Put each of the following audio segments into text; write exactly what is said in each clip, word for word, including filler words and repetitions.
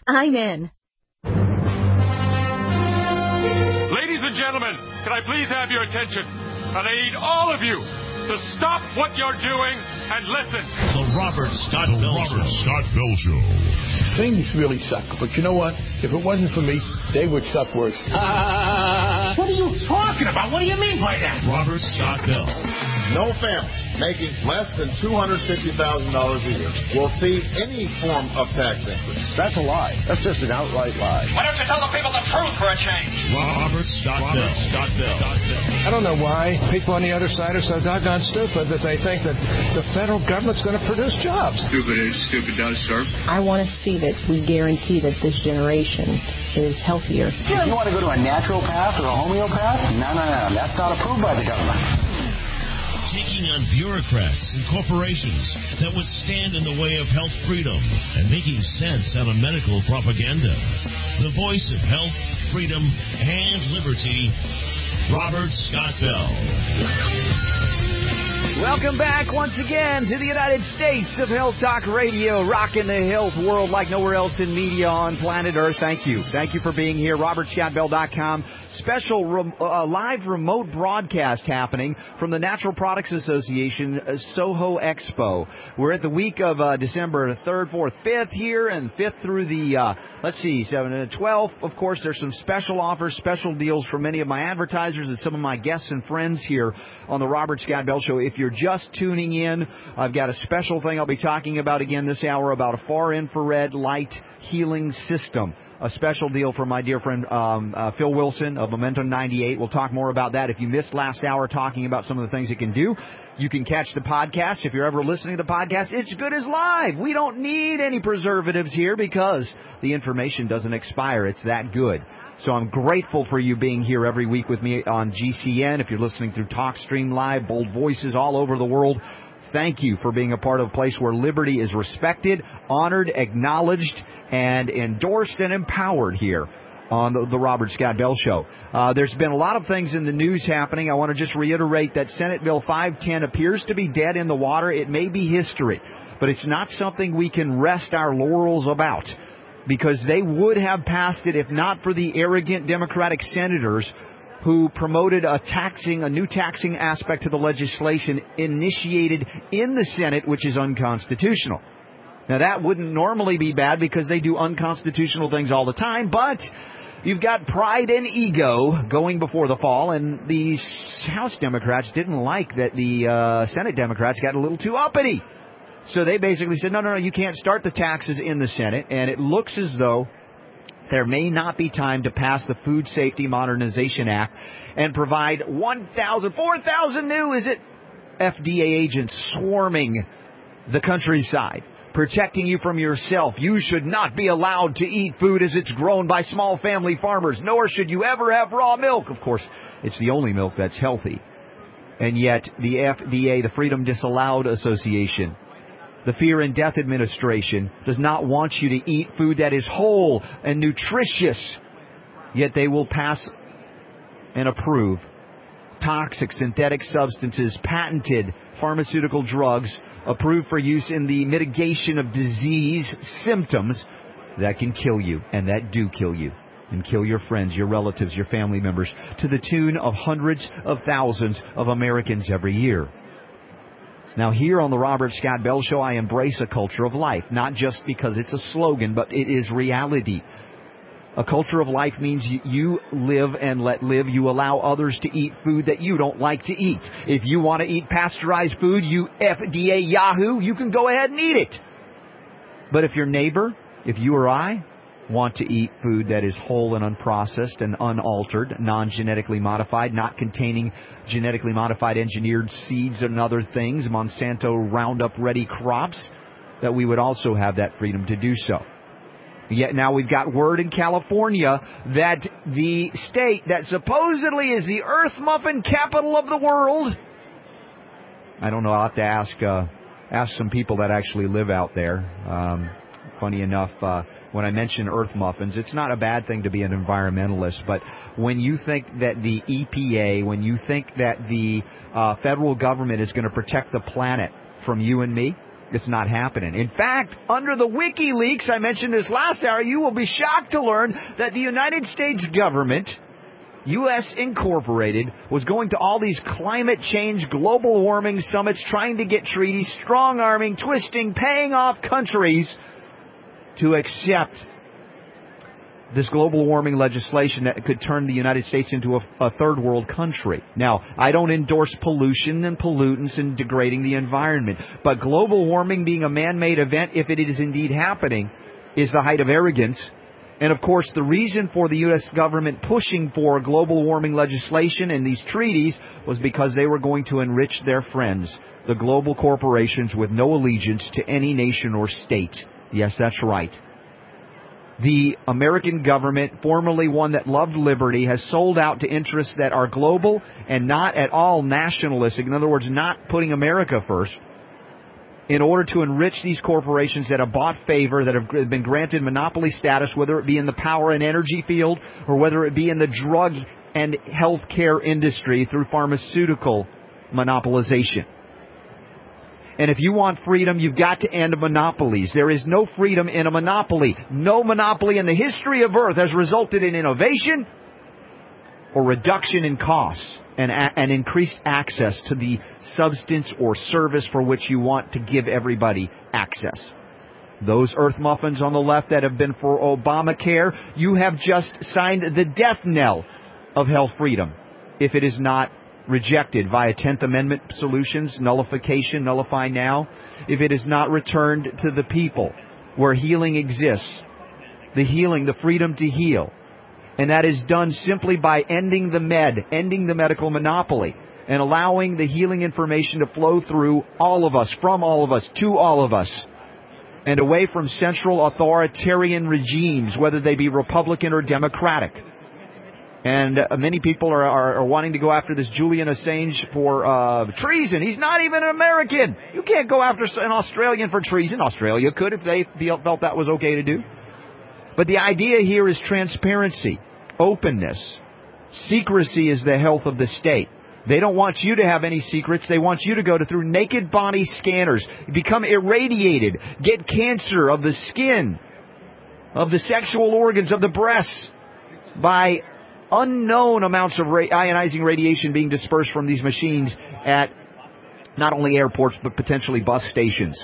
I'm in. Ladies and gentlemen, can I please have your attention? And I need all of you to stop what you're doing and listen. The Robert Scott Bell Robert Show. Scott Bell Show. Things really suck, but you know what? If it wasn't for me, they would suck worse. Uh, what are you talking about? What do you mean by that? Robert Scott Bell. No family making less than two hundred fifty thousand dollars a year will see any form of tax increase. That's a lie. That's just an outright lie. Why don't you tell the people the truth for a change? Robert Scott Bell. Scott Bell. I don't know why people on the other side are so doggone stupid that they think that the federal government's going to produce jobs. Stupid is, stupid does, sir. I want to see that we guarantee that this generation is healthier. If you want to go to a natural path or a homeopath, no, no, no. That's not approved by the government. Taking on bureaucrats and corporations that would stand in the way of health freedom and making sense out of medical propaganda. The voice of health, freedom, and liberty, Robert Scott Bell. Welcome back once again to the United States of Health Talk Radio, rocking the health world like nowhere else in media on planet Earth. Thank you. Thank you for being here. Robert Scott Bell dot com. Special rem- uh, live remote broadcast happening from the Natural Products Association uh, Soho Expo. We're at the week of uh, December third, fourth, fifth here, and fifth through the, uh, let's see, seventh and twelfth. Of course, there's some special offers, special deals for many of my advertisers and some of my guests and friends here on the Robert Scott Bell Show. If you're just tuning in, I've got a special thing I'll be talking about again this hour about a far infrared light healing system. A special deal for my dear friend um, uh, Phil Wilson of Momentum ninety-eight. We'll talk more about that. If you missed last hour talking about some of the things it can do, you can catch the podcast. If you're ever listening to the podcast, it's good as live. We don't need any preservatives here because the information doesn't expire. It's that good. So I'm grateful for you being here every week with me on G C N. If you're listening through TalkStream Live, Bold Voices all over the world, thank you for being a part of a place where liberty is respected, honored, acknowledged, and endorsed and empowered here on the, the Robert Scott Bell Show. Uh, there's been a lot of things in the news happening. I want to just reiterate that Senate Bill five ten appears to be dead in the water. It may be history, but it's not something we can rest our laurels about, because they would have passed it if not for the arrogant Democratic senators who promoted a taxing, a new taxing aspect to the legislation initiated in the Senate, which is unconstitutional. Now, that wouldn't normally be bad because they do unconstitutional things all the time, but you've got pride and ego going before the fall, and the House Democrats didn't like that the uh, Senate Democrats got a little too uppity. So they basically said, no, no, no, you can't start the taxes in the Senate, and it looks as though there may not be time to pass the Food Safety Modernization Act and provide one thousand, four thousand new, is it, F D A agents swarming the countryside, protecting you from yourself. You should not be allowed to eat food as it's grown by small family farmers, nor should you ever have raw milk. Of course, it's the only milk that's healthy. And yet the F D A, the Freedom Disallowed Association, the Fear and Death Administration, does not want you to eat food that is whole and nutritious. Yet they will pass and approve toxic synthetic substances, patented pharmaceutical drugs, approved for use in the mitigation of disease symptoms that can kill you, and that do kill you, and kill your friends, your relatives, your family members, to the tune of hundreds of thousands of Americans every year. Now, here on the Robert Scott Bell Show, I embrace a culture of life, not just because it's a slogan, but it is reality. A culture of life means you, you live and let live. You allow others to eat food that you don't like to eat. If you want to eat pasteurized food, you F D A Yahoo, you can go ahead and eat it. But if your neighbor, if you or I, want to eat food that is whole and unprocessed and unaltered, non-genetically modified, not containing genetically modified engineered seeds and other things, Monsanto Roundup Ready crops, that we would also have that freedom to do so. Yet now we've got word in California that the state that supposedly is the Earth Muffin capital of the world, I don't know, I'll have to ask, uh, ask some people that actually live out there. Um, funny enough, uh, when I mention Earth Muffins, it's not a bad thing to be an environmentalist, but when you think that the E P A, when you think that the uh, federal government is going to protect the planet from you and me, It's not happening. In fact, under the WikiLeaks, I mentioned this last hour, you will be shocked to learn that the United States government, U S Incorporated, was going to all these climate change, global warming summits, trying to get treaties, strong-arming, twisting, paying off countries to accept this global warming legislation that could turn the United States into a, a third world country. Now, I don't endorse pollution and pollutants and degrading the environment, but global warming being a man-made event, if it is indeed happening, is the height of arrogance. And of course, the reason for the U S government pushing for global warming legislation and these treaties was because they were going to enrich their friends, the global corporations with no allegiance to any nation or state. Yes, that's right. The American government, formerly one that loved liberty, has sold out to interests that are global and not at all nationalistic. In other words, not putting America first, in order to enrich these corporations that have bought favor, that have been granted monopoly status, whether it be in the power and energy field or whether it be in the drug and health care industry through pharmaceutical monopolization. And if you want freedom, you've got to end monopolies. There is no freedom in a monopoly. No monopoly in the history of Earth has resulted in innovation or reduction in costs and, and increased access to the substance or service for which you want to give everybody access. Those earth muffins on the left that have been for Obamacare, you have just signed the death knell of health freedom if it is not rejected via tenth Amendment solutions, nullification, nullify now, if it is not returned to the people where healing exists, the healing, the freedom to heal. And that is done simply by ending the med, ending the medical monopoly, and allowing the healing information to flow through all of us, from all of us, to all of us, and away from central authoritarian regimes, whether they be Republican or Democratic. And uh, many people are, are, are wanting to go after this Julian Assange for uh, treason. He's not even an American. You can't go after an Australian for treason. Australia could if they felt that was okay to do. But the idea here is transparency, openness. Secrecy is the health of the state. They don't want you to have any secrets. They want you to go to through naked body scanners, become irradiated, get cancer of the skin, of the sexual organs, of the breasts, by unknown amounts of ra- ionizing radiation being dispersed from these machines at not only airports but potentially bus stations.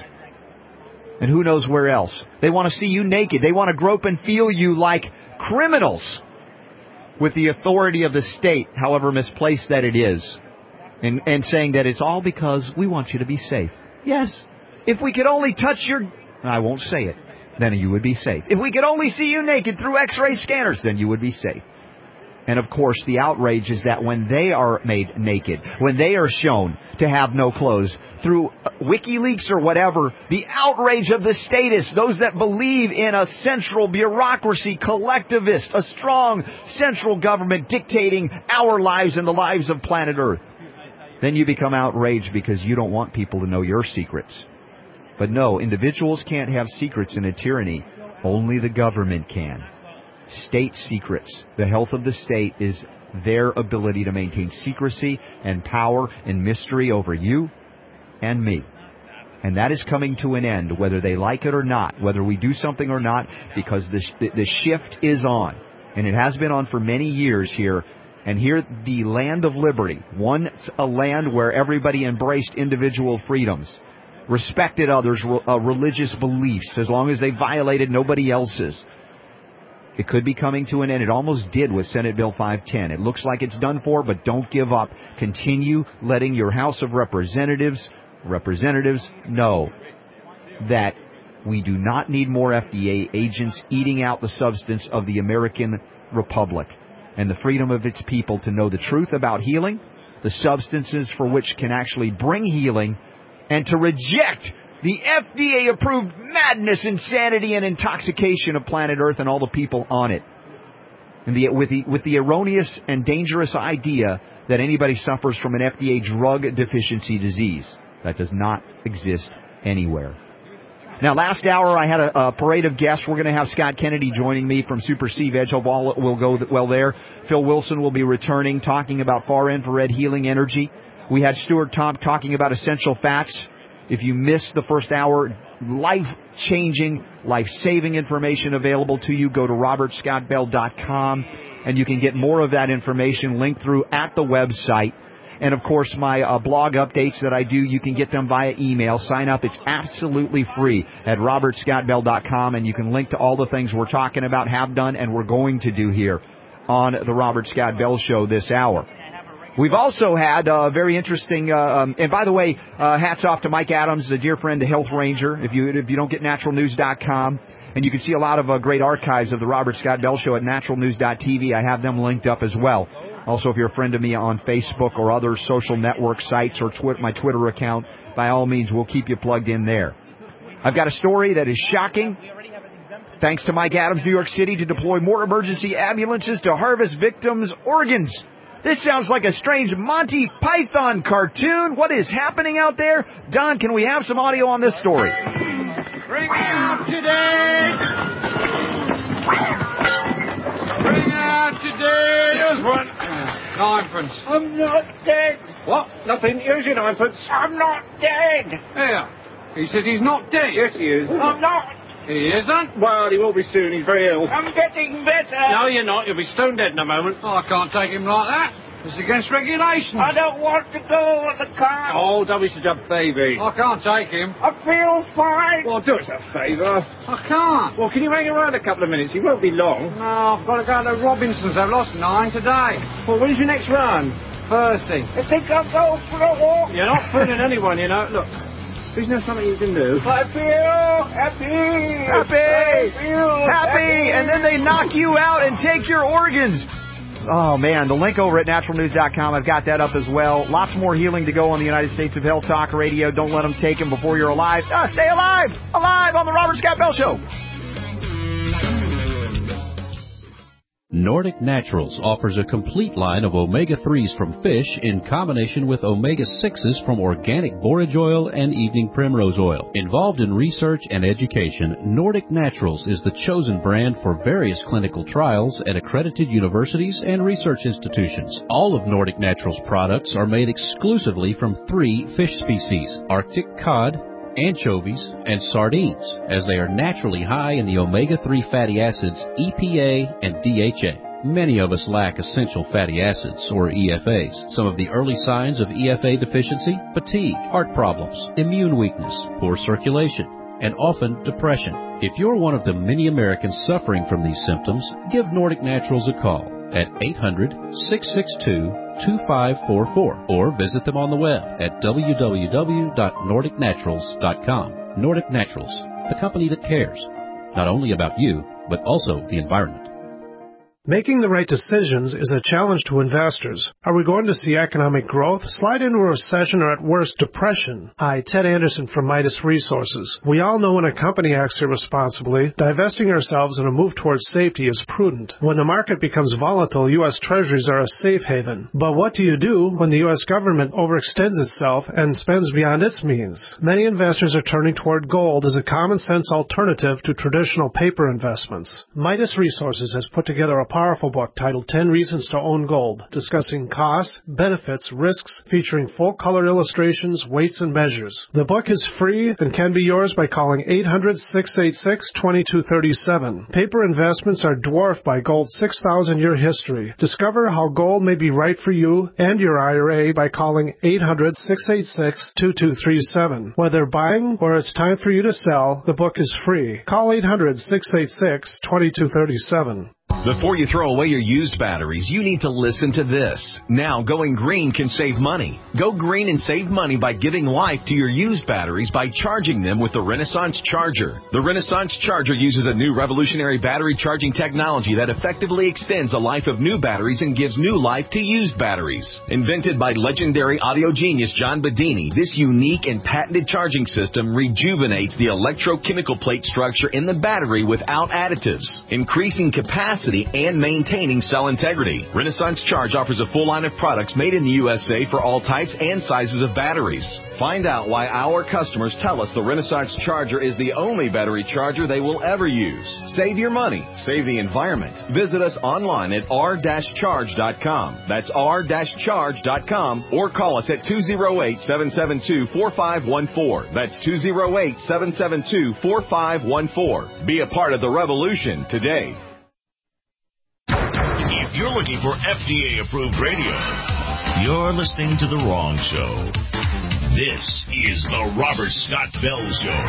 And who knows where else. They want to see you naked. They want to grope and feel you like criminals with the authority of the state, however misplaced that it is. And, and saying that it's all because we want you to be safe. Yes. If we could only touch your... I won't say it. Then you would be safe. If we could only see you naked through X-ray scanners, then you would be safe. And, of course, the outrage is that when they are made naked, when they are shown to have no clothes through WikiLeaks or whatever, the outrage of the statists, those that believe in a central bureaucracy, collectivist, a strong central government dictating our lives and the lives of planet Earth, then you become outraged because you don't want people to know your secrets. But no, individuals can't have secrets in a tyranny. Only the government can. State secrets. The health of the state is their ability to maintain secrecy and power and mystery over you and me. And that is coming to an end, whether they like it or not, whether we do something or not, because the, the, the shift is on. And it has been on for many years here. And here, the land of liberty, once a land where everybody embraced individual freedoms, respected others' uh, religious beliefs, as long as they violated nobody else's. It could be coming to an end. It almost did with Senate Bill five ten. It looks like it's done for, but don't give up. Continue letting your House of Representatives, representatives know that we do not need more F D A agents eating out the substance of the American Republic and the freedom of its people to know the truth about healing, the substances for which can actually bring healing, and to reject the F D A-approved madness, insanity, and intoxication of planet Earth and all the people on it. And the, with, the, with the erroneous and dangerous idea that anybody suffers from an F D A drug deficiency disease. That does not exist anywhere. Now, last hour I had a, a parade of guests. We're going to have Scott Kennedy joining me from Super C Veg. Hope all will go well there. Phil Wilson will be returning, talking about far infrared healing energy. We had Stuart Tomp talking about essential fats If you missed the first hour, life-changing, life-saving information available to you. Go to robert scott bell dot com, and you can get more of that information linked through at the website. And, of course, my uh, blog updates that I do, you can get them via email. Sign up. It's absolutely free at robert scott bell dot com, and you can link to all the things we're talking about, have done, and we're going to do here on the Robert Scott Bell Show this hour. We've also had a very interesting, uh, um, and by the way, uh, hats off to Mike Adams, a dear friend, the Health Ranger. If you if you don't get natural news dot com, and you can see a lot of uh, great archives of the Robert Scott Bell Show at natural news dot t v. I have them linked up as well. Also, if you're a friend of me on Facebook or other social network sites or twi- my Twitter account, by all means, we'll keep you plugged in there. I've got a story that is shocking. Thanks to Mike Adams, New York City, to deploy more emergency ambulances to harvest victims' organs. This sounds like a strange Monty Python cartoon. What is happening out there? Don, can we have some audio on this story? Bring out today. Bring out today. Here's one. Ninepence. I'm not dead. What? Nothing. Here's your ninepence. I'm not dead. Here. He says he's not dead. Yes, he is. I'm not. He isn't? Well, he will be soon. He's very ill. I'm getting better. No, you're not. You'll be stone dead in a moment. Oh, I can't take him like that. It's against regulations. I don't want to go on the car. Oh, don't be such a baby. I can't take him. I feel fine. Well, do us a favour. I can't. Well, can you hang around a couple of minutes? He won't be long. No, I've got to go to Robinson's. I've lost nine today. Well, when's your next run? Thursday. I think I'll go for a walk. You're not fooling anyone, you know. Look. Isn't there something you can do? I feel happy. Happy. I feel happy. happy. And then they knock you out and take your organs. Oh, man. The link over at natural news dot com. I've got that up as well. Lots more healing to go on the United States of Health Talk Radio. Don't let them take them before you're alive. Ah, stay alive. Alive on the Robert Scott Bell Show. Nordic Naturals offers a complete line of omega threes from fish in combination with omega sixes from organic borage oil and evening primrose oil. Involved in research and education, Nordic Naturals is the chosen brand for various clinical trials at accredited universities and research institutions. All of Nordic Naturals products are made exclusively from three fish species: Arctic cod, anchovies, and sardines, as they are naturally high in the omega three fatty acids E P A and D H A. Many of us lack essential fatty acids, or E F As. Some of the early signs of E F A deficiency: fatigue, heart problems, immune weakness, poor circulation, and often depression. If you're one of the many Americans suffering from these symptoms, give Nordic Naturals a call at eight hundred, six six two, two five four four or visit them on the web at w w w dot nordic naturals dot com. Nordic Naturals, the company that cares, not only about you, but also the environment. Making the right decisions is a challenge to investors. Are we going to see economic growth, slide into a recession, or at worst, depression? Hi, Ted Anderson from Midas Resources. We all know when a company acts irresponsibly, divesting ourselves in a move towards safety is prudent. When the market becomes volatile, U S Treasuries are a safe haven. But what do you do when the U S government overextends itself and spends beyond its means? Many investors are turning toward gold as a common-sense alternative to traditional paper investments. Midas Resources has put together a powerful book titled ten Reasons to Own Gold, discussing costs, benefits, risks, featuring full-color illustrations, weights, and measures. The book is free and can be yours by calling eight hundred, six eight six, two two three seven. Paper investments are dwarfed by gold's six thousand year history. Discover how gold may be right for you and your I R A by calling eight hundred, six eight six, two two three seven. Whether buying or it's time for you to sell, the book is free. Call eight hundred, six eight six, two two three seven. Before you throw away your used batteries, you need to listen to this. Now, going green can save money. Go green and save money by giving life to your used batteries by charging them with the Renaissance Charger. The Renaissance Charger uses a new revolutionary battery charging technology that effectively extends the life of new batteries and gives new life to used batteries. Invented by legendary audio genius John Bedini, this unique and patented charging system rejuvenates the electrochemical plate structure in the battery without additives, increasing capacity capacity and maintaining cell integrity. Renaissance Charge offers a full line of products made in the U S A for all types and sizes of batteries. Find out why our customers tell us the Renaissance Charger is the only battery charger they will ever use. Save your money. Save the environment. Visit us online at r dash charge dot com. That's r dash charge dot com or call us at two oh eight, seven seven two, four five one four. That's two oh eight, seven seven two, four five one four. Be a part of the revolution today. If you're looking for F D A-approved radio, you're listening to the wrong show. This is the Robert Scott Bell Show.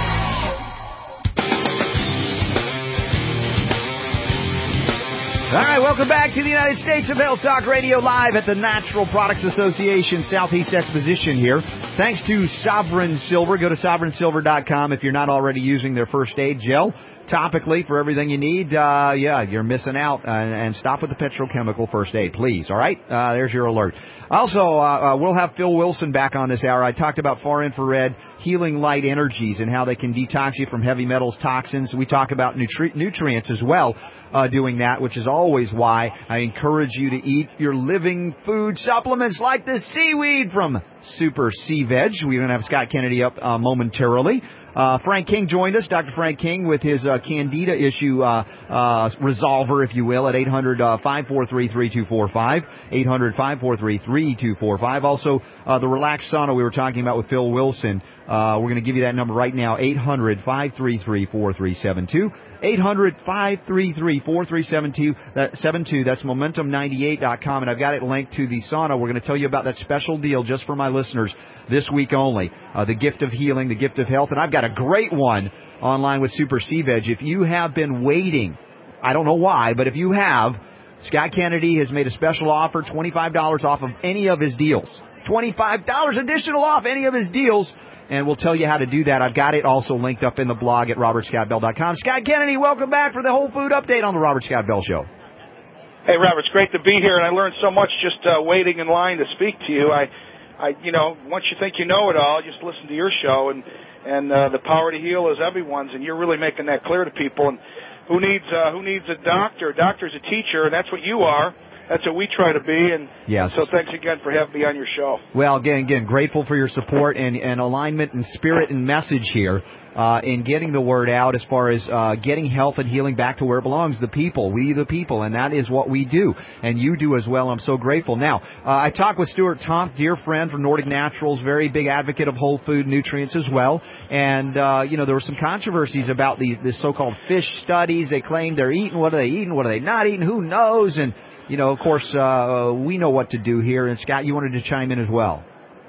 All right, welcome back to the United States of Health Talk Radio, live at the Natural Products Association Southeast Exposition here. Thanks to Sovereign Silver. Go to sovereign silver dot com if you're not already using their first aid gel. Topically, for everything you need, uh, yeah, you're missing out. Uh, and stop with the petrochemical first aid, please. All right? Uh, there's your alert. Also, uh, uh, we'll have Phil Wilson back on this hour. I talked about far infrared healing light energies and how they can detox you from heavy metals, toxins. We talk about nutri- nutrients as well, uh, doing that, which is always why I encourage you to eat your living food supplements like the seaweed from Super Sea Veg. We're going to have Scott Kennedy up uh, momentarily. Uh, Frank King joined us, Doctor Frank King, with his uh, Candida issue uh, uh, resolver, if you will, at eight hundred, five four three, three two four five, eight hundred, five four three, three two four five. Also, uh, the Relax Sauna we were talking about with Phil Wilson. Uh, we're going to give you that number right now, eight hundred, five three three, four three seven two, eight hundred, five three three, four three seven two. That, seven two, that's momentum ninety-eight dot com, and I've got it linked to the sauna. We're going to tell you about that special deal just for my listeners this week only, uh, the gift of healing, the gift of health, and I've got a great one online with Super Sea Veg. If you have been waiting, I don't know why, but if you have, Scott Kennedy has made a special offer, twenty-five dollars off of any of his deals. twenty-five dollars additional off any of his deals. And we'll tell you how to do that. I've got it also linked up in the blog at robert scott bell dot com. Scott Kennedy, welcome back for the Whole Food Update on the Robert Scott Bell Show. Hey, Robert, it's great to be here, and I learned so much just uh, waiting in line to speak to you. I, I, you know, once you think you know it all, just listen to your show, and and uh, the power to heal is everyone's, and you're really making that clear to people. And who needs uh, who needs a doctor? A doctor's a teacher, and that's what you are. That's what we try to be, and yes. So thanks again for having me on your show. Well, again, again, grateful for your support and, and alignment and spirit and message here uh, in getting the word out as far as uh, getting health and healing back to where it belongs, the people, we the people, and that is what we do, and you do as well. I'm so grateful. Now, uh, I talked with Stuart Tomp, dear friend from Nordic Naturals, very big advocate of whole food nutrients as well, and, uh, you know, there were some controversies about these this so-called fish studies. They claim they're eating. What are they eating? What are they not eating? Who knows? And you know, of course, uh, we know what to do here. And, Scott, you wanted to chime in as well.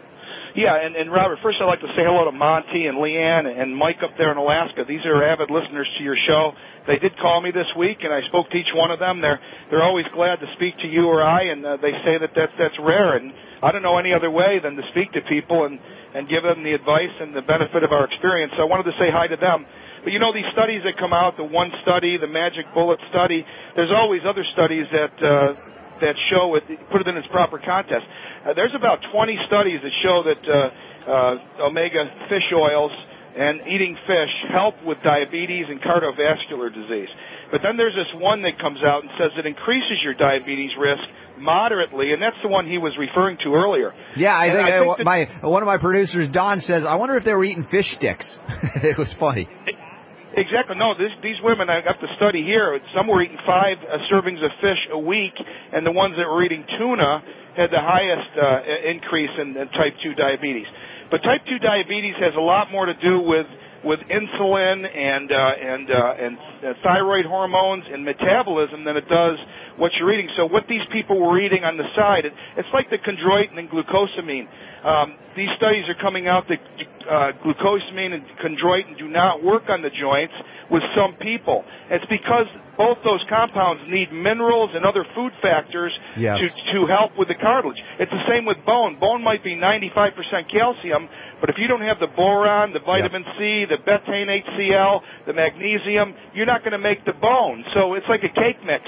Yeah, and, and Robert, first I'd like to say hello to Monty and Leanne and Mike up there in Alaska. These are avid listeners to your show. They did call me this week, and I spoke to each one of them. They're they're always glad to speak to you or I, and uh, they say that that's, that's rare. And I don't know any other way than to speak to people and, and give them the advice and the benefit of our experience. So I wanted to say hi to them. But, you know, these studies that come out, the one study, the magic bullet study, there's always other studies that uh, that show it, put it in its proper context. Uh, there's about twenty studies that show that uh, uh, omega fish oils and eating fish help with diabetes and cardiovascular disease. But then there's this one that comes out and says it increases your diabetes risk moderately, and that's the one he was referring to earlier. Yeah, I and think, I think uh, that, my one of my producers, Don, says, I wonder if they were eating fish sticks. It was funny. Exactly. No, this, these women, I got the study here, some were eating five uh, servings of fish a week, and the ones that were eating tuna had the highest uh, increase in, in type two diabetes. But type two diabetes has a lot more to do with with insulin and uh, and uh, and uh, thyroid hormones and metabolism than it does what you're eating. So what these people were eating on the side, it, it's like the chondroitin and glucosamine. Um, these studies are coming out that uh, glucosamine and chondroitin do not work on the joints with some people. It's because both those compounds need minerals and other food factors yes. to, to help with the cartilage. It's the same with bone. Bone might be ninety-five percent calcium, but if you don't have the boron, the vitamin yep. C, the betaine H C l, the magnesium, you're not going to make the bone. So it's like a cake mix.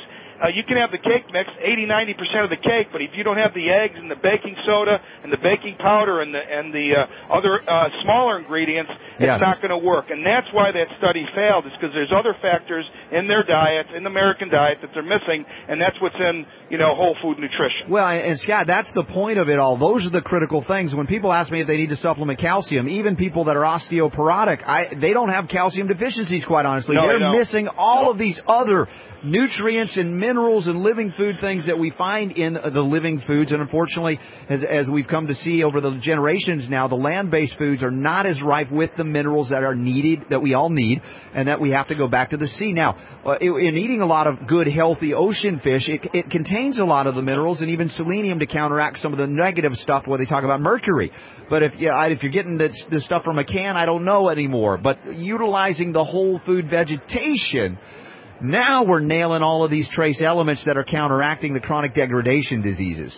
uh, you can have the cake mix, eighty, ninety percent of the cake, but if you don't have the eggs and the baking soda and the baking powder and the and the uh, other uh, smaller ingredients, it's yes. not going to work. And that's why that study failed, is because there's other factors in their diet, in the American diet, that they're missing, and that's what's in, you know, whole food nutrition. Well, and Scott, that's the point of it all. Those are the critical things. When people ask me if they need to supplement calcium, even people that are osteoporotic, I, they don't have calcium deficiencies, quite honestly. No, they're they missing all of these other nutrients and minerals and living food things that we find in the living foods. And unfortunately, as, as we've come to see over the generations now, the land-based foods are not as rife with the minerals that are needed, that we all need, and that we have to go back to the sea. Now, uh, in eating a lot of good, healthy ocean fish, it, it contains a lot of the minerals and even selenium to counteract some of the negative stuff where they talk about mercury. But if, yeah, if you're getting this, this stuff from a can, I don't know anymore. But utilizing the whole food vegetation, now we're nailing all of these trace elements that are counteracting the chronic degradation diseases.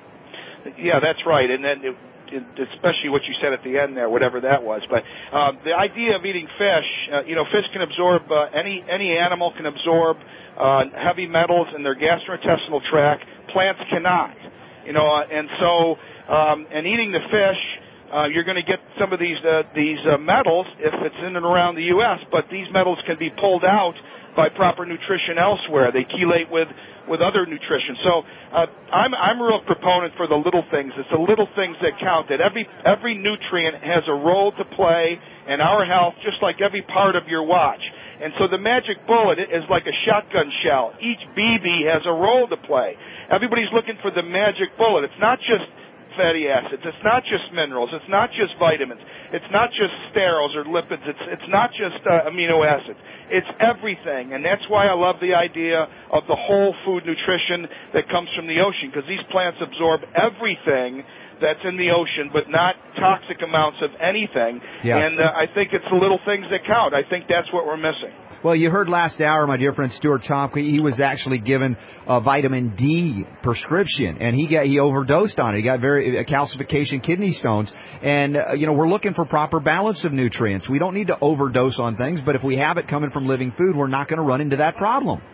Yeah, that's right. And then it, it, especially what you said at the end there, whatever that was. But uh, the idea of eating fish, uh, you know, fish can absorb, uh, any any animal can absorb uh, heavy metals in their gastrointestinal tract. Plants cannot. You know, uh, and so, um, and eating the fish, Uh, you're going to get some of these uh, these uh, metals if it's in and around the U S, but these metals can be pulled out by proper nutrition elsewhere. They chelate with, with other nutrition. So uh, I'm I'm a real proponent for the little things. It's the little things that count. That every every nutrient has a role to play in our health, just like every part of your watch. And so the magic bullet is like a shotgun shell. Each B B has a role to play. Everybody's looking for the magic bullet. It's not just fatty acids. It's not just minerals. It's not just vitamins. It's not just sterols or lipids. It's it's not just uh, amino acids. It's everything, and that's why I love the idea of the whole food nutrition that comes from the ocean, because these plants absorb everything that's in the ocean, but not toxic amounts of anything. Yes. And uh, I think it's the little things that count. I think that's what we're missing. Well, you heard last hour, my dear friend Stuart Tomke, he was actually given a vitamin D prescription, and he got he overdosed on it. He got very uh, calcification kidney stones, and uh, you know we're looking for proper balance of nutrients. We don't need to overdose on things, but if we have it coming from living food, we're not going to run into that problem.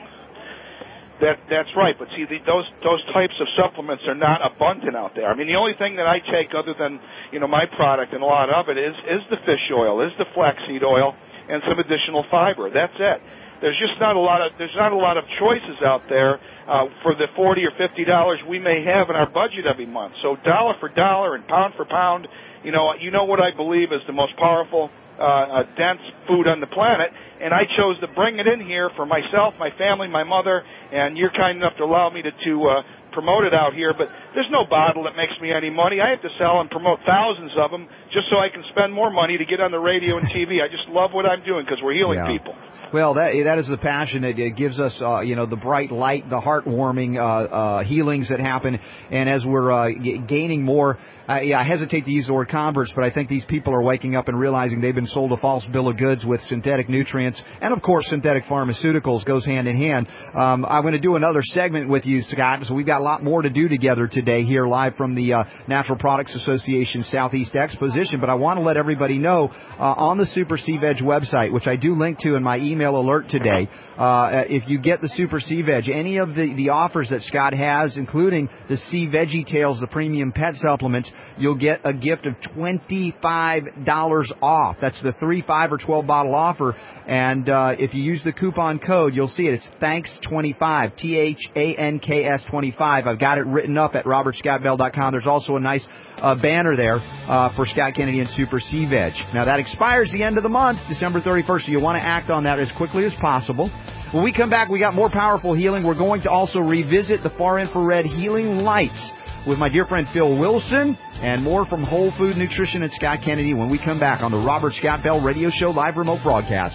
That that's right, but see, the, those those types of supplements are not abundant out there. I mean, the only thing that I take other than you know my product, and a lot of it is is the fish oil, is the flaxseed oil, and some additional fiber. That's it. There's just not a lot of there's not a lot of choices out there uh, for the forty or fifty dollars we may have in our budget every month. So dollar for dollar and pound for pound, you know, you know what I believe is the most powerful, uh, uh, dense food on the planet, and I chose to bring it in here for myself, my family, my mother, and you're kind enough to allow me to to uh, promote it out here. But there's no bottle that makes me any money. I have to sell and promote thousands of them just so I can spend more money to get on the radio and T V. I just love what I'm doing because we're healing yeah. people. Well, that that is the passion. It, it gives us, uh, you know, the bright light, the heartwarming uh, uh, healings that happen. And as we're uh, g- gaining more, uh, yeah, I hesitate to use the word converts, but I think these people are waking up and realizing they've been sold a false bill of goods with synthetic nutrients, and of course, synthetic pharmaceuticals goes hand in hand. Um, I'm going to do another segment with you, Scott. So we've got a lot more to do together today here, live from the uh, Natural Products Association Southeast Exposition. But I want to let everybody know uh, on the Super C Veg website, which I do link to in my email alert today, uh, if you get the Super C Veg, any of the, the offers that Scott has, including the C Veggie Tales, the premium pet supplements, you'll get a gift of twenty-five dollars off. That's the three, five, or twelve bottle offer. And uh, if you use the coupon code, you'll see it. It's thanks twenty-five, T H A N K S twenty-five. I've got it written up at robert scott bell dot com. There's also a nice uh, banner there uh, for Scott Kennedy and Super C Veg. Now, that expires the end of the month, December thirty-first, so you want to act on that as quickly as possible. When we come back, we got more powerful healing. We're going to also revisit the far infrared healing lights with my dear friend Phil Wilson, and more from Whole Food Nutrition and Scott Kennedy when we come back on the Robert Scott Bell Radio Show live remote broadcast.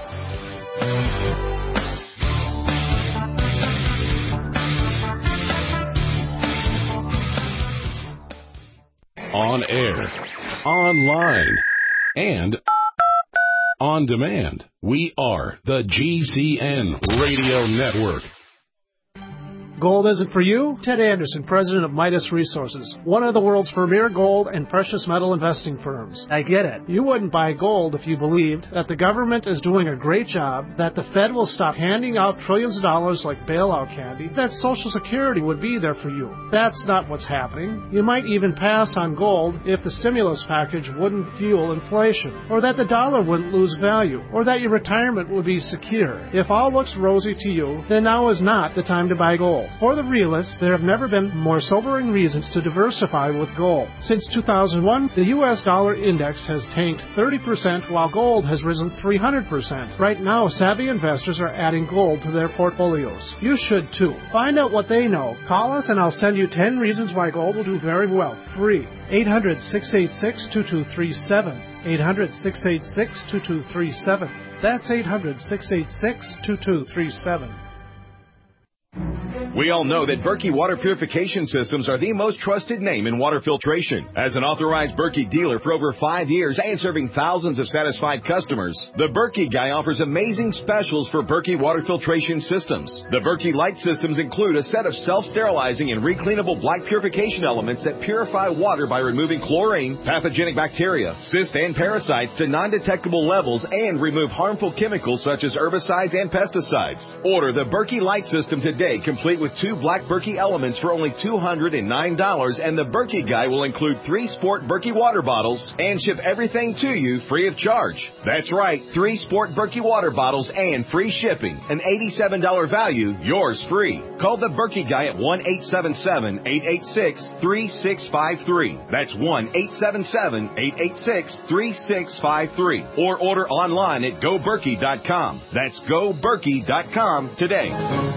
On air, online, and on demand. We are the G C N Radio Network. Gold isn't for you? Ted Anderson, president of Midas Resources, one of the world's premier gold and precious metal investing firms. I get it. You wouldn't buy gold if you believed that the government is doing a great job, that the Fed will stop handing out trillions of dollars like bailout candy, that Social Security would be there for you. That's not what's happening. You might even pass on gold if the stimulus package wouldn't fuel inflation, or that the dollar wouldn't lose value, or that your retirement would be secure. If all looks rosy to you, then now is not the time to buy gold. For the realists, there have never been more sobering reasons to diversify with gold. Since two thousand one, the U S dollar index has tanked thirty percent while gold has risen three hundred percent. Right now, savvy investors are adding gold to their portfolios. You should too. Find out what they know. Call us and I'll send you ten reasons why gold will do very well. Free. eight hundred, six eight six, two two three seven. eight hundred, six eight six, two two three seven. That's eight hundred, six eight six, two two three seven. We all know that Berkey Water Purification Systems are the most trusted name in water filtration. As an authorized Berkey dealer for over five years and serving thousands of satisfied customers, the Berkey Guy offers amazing specials for Berkey Water Filtration Systems. The Berkey Light Systems include a set of self-sterilizing and recleanable black purification elements that purify water by removing chlorine, pathogenic bacteria, cysts, and parasites to non-detectable levels and remove harmful chemicals such as herbicides and pesticides. Order the Berkey Light System today, complete with two black Berkey elements for only two hundred nine dollars, and the Berkey Guy will include three Sport Berkey water bottles and ship everything to you free of charge. That's right, three Sport Berkey water bottles and free shipping. An eighty-seven dollars value, yours free. Call the Berkey Guy at one eight seven seven, eight eight six, three six five three. That's one eight seven seven, eight eight six, three six five three. Or order online at go berkey dot com. That's go berkey dot com today.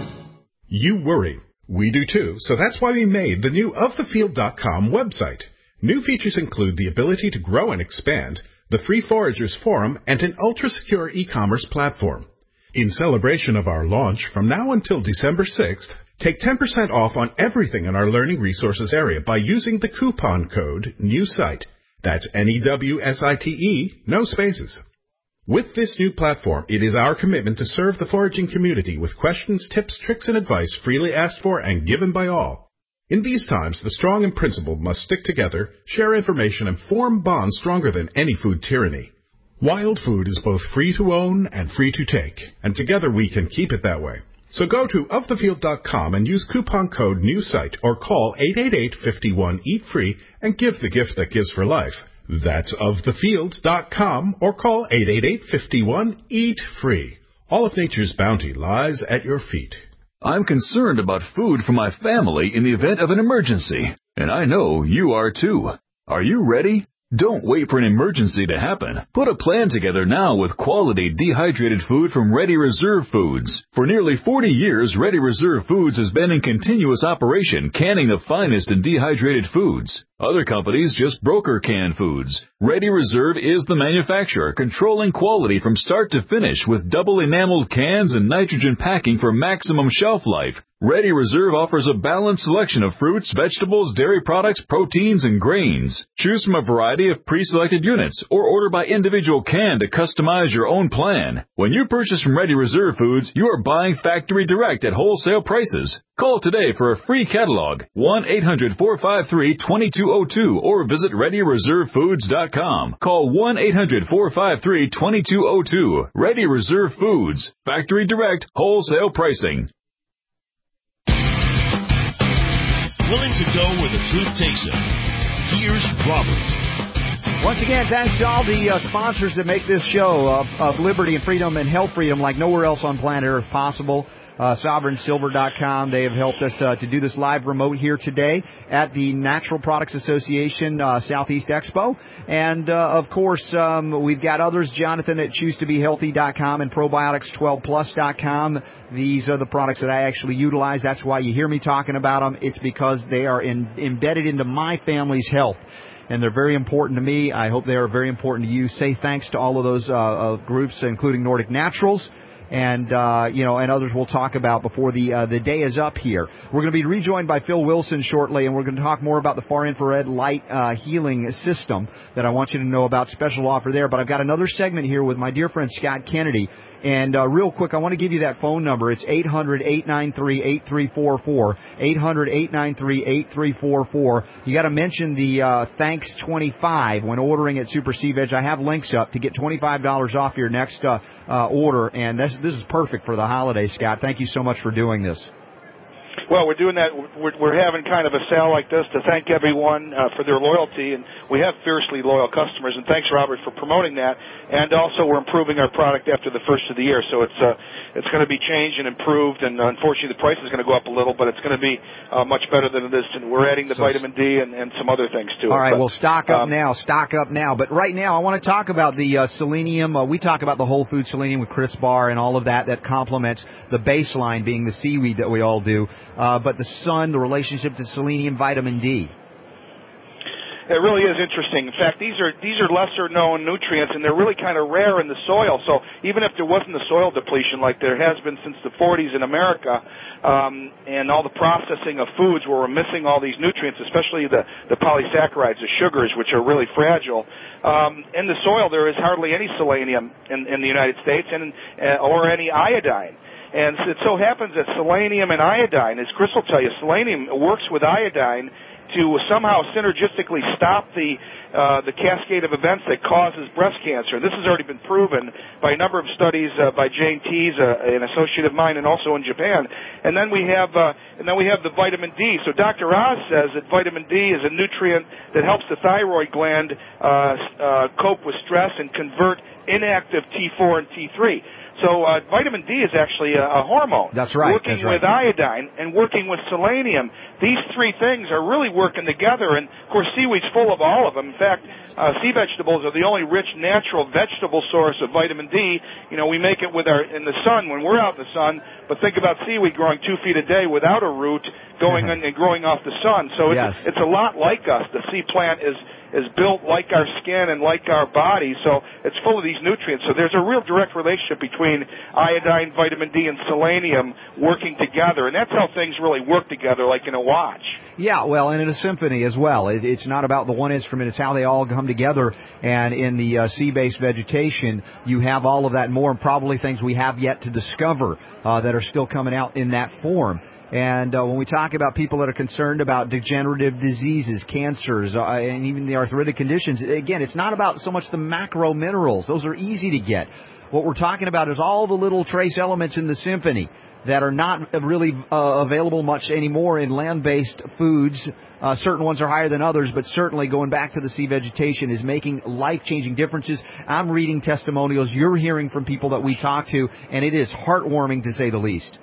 You worry. We do too, so that's why we made the new of the field dot com website. New features include the ability to grow and expand, the Free Foragers Forum, and an ultra-secure e-commerce platform. In celebration of our launch, from now until December sixth, take ten percent off on everything in our learning resources area by using the coupon code NEWSITE. That's N E W S I T E, no spaces. With this new platform, it is our commitment to serve the foraging community with questions, tips, tricks, and advice freely asked for and given by all. In these times, the strong and principled must stick together, share information, and form bonds stronger than any food tyranny. Wild food is both free to own and free to take, and together we can keep it that way. So go to of the field dot com and use coupon code NEWSITE or call eight eight eight, five one, eat free and give the gift that gives for life. That's of the field dot com or call eight eight eight, five one, eat free. All of nature's bounty lies at your feet. I'm concerned about food for my family in the event of an emergency, and I know you are too. Are you ready? Don't wait for an emergency to happen. Put a plan together now with quality dehydrated food from Ready Reserve Foods. For nearly forty years, Ready Reserve Foods has been in continuous operation, canning the finest in dehydrated foods. Other companies just broker canned foods. Ready Reserve is the manufacturer, controlling quality from start to finish with double enameled cans and nitrogen packing for maximum shelf life. Ready Reserve offers a balanced selection of fruits, vegetables, dairy products, proteins, and grains. Choose from a variety of pre-selected units or order by individual can to customize your own plan. When you purchase from Ready Reserve Foods, you are buying factory direct at wholesale prices. Call today for a free catalog, one eight hundred, four five three, two two zero two, or visit ready reserve foods dot com. Call one eight hundred, four five three, two two zero two. Ready Reserve Foods. Factory direct, wholesale pricing. Willing to go where the truth takes him. Here's Robert. Once again, thanks to all the uh, sponsors that make this show of, of liberty and freedom and health freedom like nowhere else on planet Earth possible. Uh, sovereign silver dot com. They have helped us uh, to do this live remote here today at the Natural Products Association uh, Southeast Expo. And, uh, of course, um, we've got others, Jonathan at choose to be healthy dot com and probiotics twelve plus dot com. These are the products that I actually utilize. That's why you hear me talking about them. It's because they are in, embedded into my family's health. And they're very important to me. I hope they are very important to you. Say thanks to all of those uh, uh, groups, including Nordic Naturals. and uh, you know, and others we'll talk about before the uh, the day is up here. We're going to be rejoined by Phil Wilson shortly, and we're going to talk more about the far infrared light uh, healing system that I want you to know about. Special offer there, but I've got another segment here with my dear friend Scott Kennedy. And uh, real quick, I want to give you that phone number. It's eight hundred, eight nine three, eight three four four, eight hundred, eight nine three, eight three four four. You got to mention the uh, Thanks twenty-five when ordering at Super Sea Veg. I have links up to get twenty-five dollars off your next uh, uh, order, and this, this is perfect for the holidays, Scott. Thank you so much for doing this. Well, we're doing that. We're, we're having kind of a sale like this to thank everyone uh, for their loyalty, and we have fiercely loyal customers. And thanks, Robert, for promoting that. And also, we're improving our product after the first of the year, so it's uh, it's going to be changed and improved. And uh, unfortunately, the price is going to go up a little, but it's going to be uh, much better than it is. And we're adding the so, vitamin D and, and some other things to it. All right, but, well, stock up um, now. Stock up now. But right now, I want to talk about the uh, selenium. Uh, we talk about the whole food selenium with Chris Barr and all of that that complements the baseline being the seaweed that we all do. Uh, but the sun, the relationship to selenium, vitamin D. It really is interesting. In fact, these are these are lesser known nutrients, and they're really kind of rare in the soil. So even if there wasn't a soil depletion like there has been since the forties in America, um, and all the processing of foods where we're missing all these nutrients, especially the, the polysaccharides, the sugars, which are really fragile, um, in the soil there is hardly any selenium in, in the United States and uh, or any iodine. And it so happens that selenium and iodine, as Chris will tell you, selenium works with iodine to somehow synergistically stop the uh, the cascade of events that causes breast cancer. This has already been proven by a number of studies uh, by Jane Tees, uh, an associate of mine, and also in Japan. And then we have uh, and then we have the vitamin D. So Doctor Oz says that vitamin D is a nutrient that helps the thyroid gland uh, uh, cope with stress and convert inactive T four and T three. So uh, vitamin D is actually a, a hormone. That's right. Working That's right. with iodine and working with selenium. These three things are really working together. And, of course, seaweed's full of all of them. In fact, uh, sea vegetables are the only rich natural vegetable source of vitamin D. You know, we make it with our in the sun when we're out in the sun. But think about seaweed growing two feet a day without a root going in and growing off the sun. So it's, yes. it's a lot like us. The sea plant is is built like our skin and like our body, so it's full of these nutrients. So there's a real direct relationship between iodine, vitamin D, and selenium working together, and that's how things really work together, like in a watch. Yeah, well, and in a symphony as well. It, it's not about the one instrument, it's how they all come together, and in the uh, sea-based vegetation, you have all of that and more, and probably things we have yet to discover uh, that are still coming out in that form. And uh, when we talk about people that are concerned about degenerative diseases, cancers, uh, and even the arthritic conditions, again, it's not about so much the macro minerals. Those are easy to get. What we're talking about is all the little trace elements in the symphony that are not really uh, available much anymore in land-based foods. Uh, certain ones are higher than others, but certainly going back to the sea vegetation is making life-changing differences. I'm reading testimonials. You're hearing from people that we talk to, and it is heartwarming to say the least.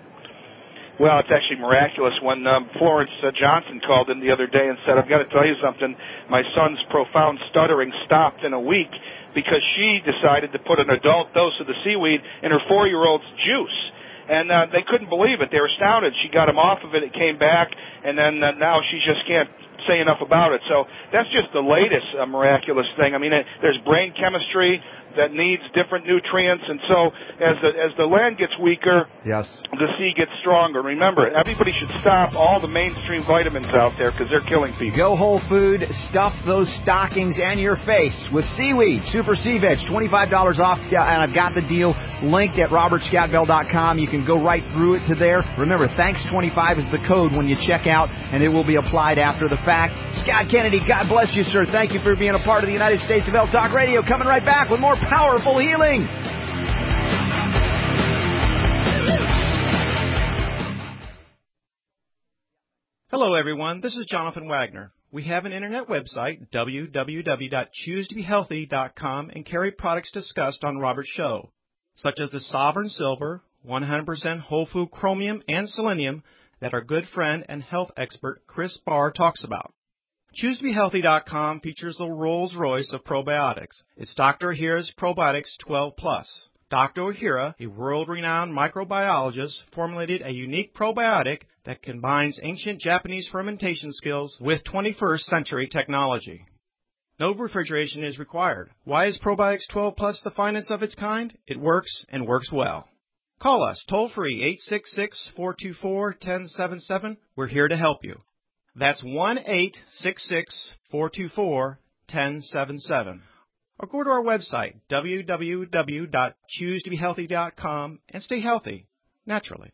Well, it's actually miraculous. When um, Florence uh, Johnson called in the other day and said, I've got to tell you something, my son's profound stuttering stopped in a week because she decided to put an adult dose of the seaweed in her four-year-old's juice. And uh, they couldn't believe it. They were astounded. She got him off of it. It came back, and then uh, now she just can't say enough about it. So that's just the latest uh, miraculous thing. I mean, it, there's brain chemistry that needs different nutrients, and so as the as the land gets weaker, yes, the sea gets stronger. Remember, everybody should stop all the mainstream vitamins out there because they're killing people. Go Whole Food, stuff those stockings and your face with seaweed. Super Sea Veg, twenty-five dollars off, and I've got the deal linked at robert scott bell dot com. You can go right through it to there. Remember, thanks twenty-five is the code when you check out, and it will be applied after the fact. Scott Kennedy, God bless you, sir. Thank you for being a part of the United States of Health Talk Radio. Coming right back with more powerful healing. Hello, everyone. This is Jonathan Wagner. We have an internet website, w w w dot choose to be healthy dot com, and carry products discussed on Robert's show, such as the Sovereign Silver, one hundred percent whole food chromium and selenium that our good friend and health expert Chris Barr talks about. choose to be healthy dot com features the Rolls-Royce of probiotics. It's Doctor Ohhira's Probiotics twelve plus. Doctor Ohhira, a world-renowned microbiologist, formulated a unique probiotic that combines ancient Japanese fermentation skills with twenty-first century technology. No refrigeration is required. Why is Probiotics twelve plus the finest of its kind? It works and works well. Call us toll-free, eight six six, four two four, one zero seven seven. We're here to help you. That's one eight six six, four two four, one zero seven seven. Or go to our website, w w w dot choose to be healthy dot com, and stay healthy, naturally.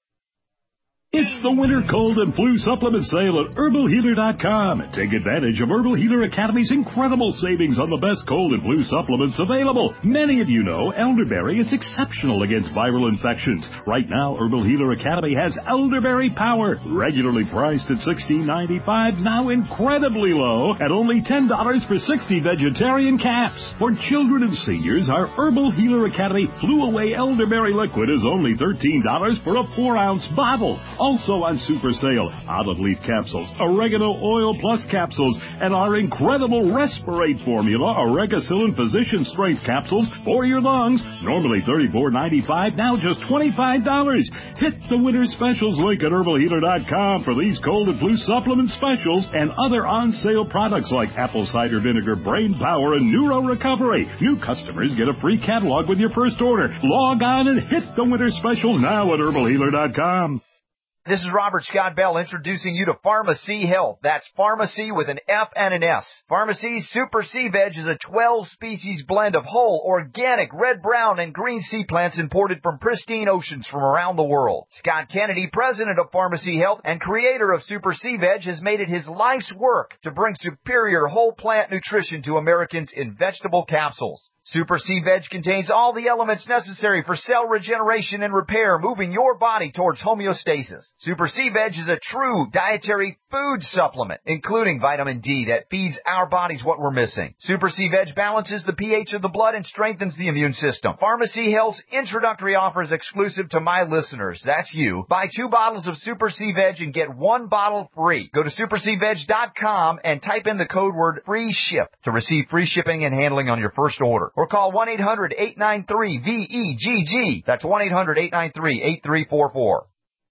It's the winter cold and flu supplement sale at herbal healer dot com. Take advantage of Herbal Healer Academy's incredible savings on the best cold and flu supplements available. Many of you know elderberry is exceptional against viral infections. Right now, Herbal Healer Academy has Elderberry Power, regularly priced at sixteen ninety-five, now incredibly low at only ten dollars for sixty vegetarian caps. For children and seniors, our Herbal Healer Academy Flu Away Elderberry Liquid is only thirteen dollars for a four ounce bottle. Also on super sale, olive leaf capsules, oregano oil plus capsules, and our incredible Respirate formula, Oregacillin Physician Strength capsules for your lungs. Normally thirty-four ninety-five, now just twenty-five dollars. Hit the winter specials link at herbal healer dot com for these cold and flu supplement specials and other on sale products like apple cider vinegar, brain power, and neuro recovery. New customers get a free catalog with your first order. Log on and hit the winter specials now at herbal healer dot com. This is Robert Scott Bell introducing you to Pharmacy Health. That's pharmacy with an F and an S. Pharmacy's Super Sea Veg is a twelve-species blend of whole, organic, red, brown, and green sea plants imported from pristine oceans from around the world. Scott Kennedy, president of Pharmacy Health and creator of Super Sea Veg, has made it his life's work to bring superior whole plant nutrition to Americans in vegetable capsules. Super Sea Veg contains all the elements necessary for cell regeneration and repair, moving your body towards homeostasis. Super Sea Veg is a true dietary food supplement, including vitamin D that feeds our bodies what we're missing. Super Sea Veg balances the pH of the blood and strengthens the immune system. Pharmacy Health's introductory offer is exclusive to my listeners. That's you. Buy two bottles of Super Sea Veg and get one bottle free. Go to super sea veg dot com and type in the code word FREESHIP to receive free shipping and handling on your first order. Or call one eight hundred, eight nine three, V E G G. That's one eight hundred, eight nine three, eight three four four.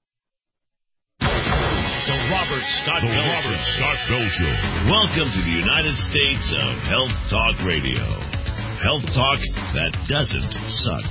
The Robert Scott the Bell Robert Show. Scott Bell Show. Welcome to the United States of Health Talk Radio. Health talk that doesn't suck.